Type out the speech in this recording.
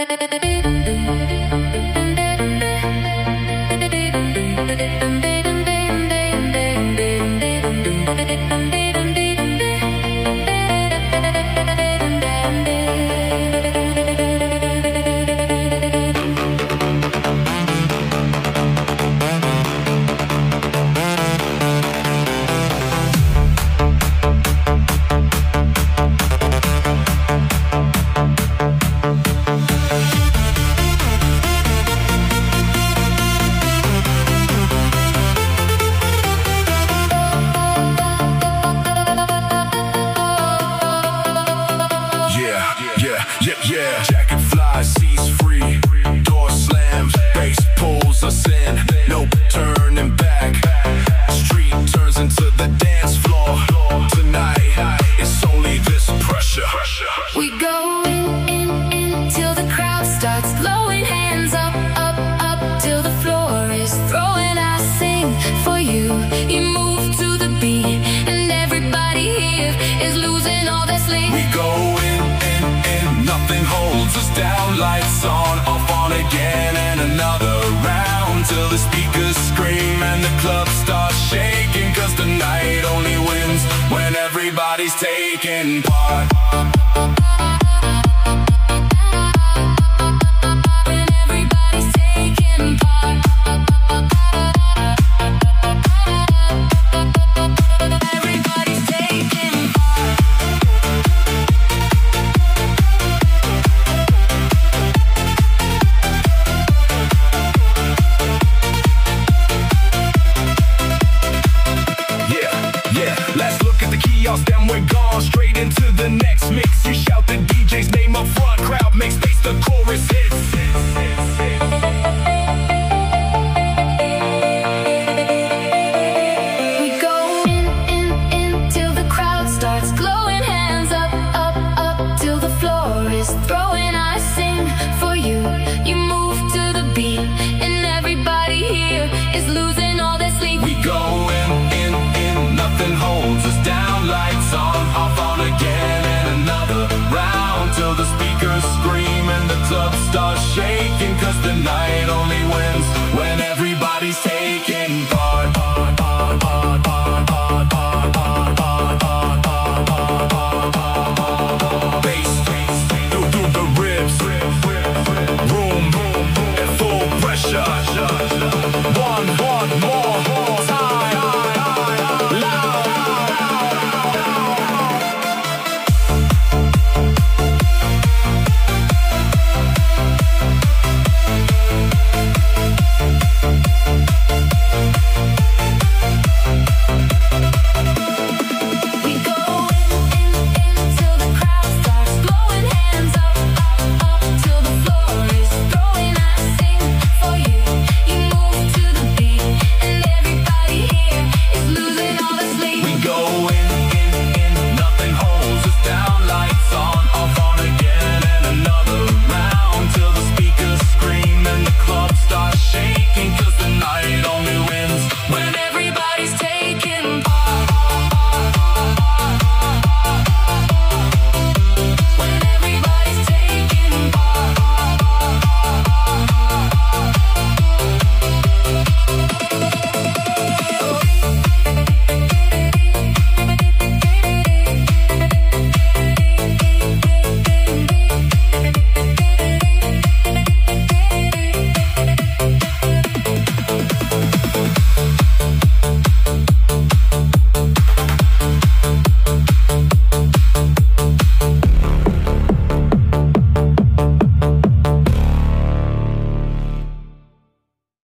Jacket flies, seas free, door slams, bass pulls us in, no turning back. Street turns into the dance floor. Tonight, it's only this pressure. We go in till the crowd starts blowing hands up, up, up till the floor is throwing. I sing for you, you move to the beat, and everybody here is losing all their sleep. We go in, nothing holds us down. Lights on, off, on again, and another round till the speakers scream and the club starts shaking. 'Cause the night only wins when everybody's taking part. Let's look at the kiosk, then we're gone straight into the next mix. You shout the DJ's name up front, crowd makes space, the chorus hits. We go in till the crowd starts glowing. Hands up, up, up till the floor is throwing. I sing for you,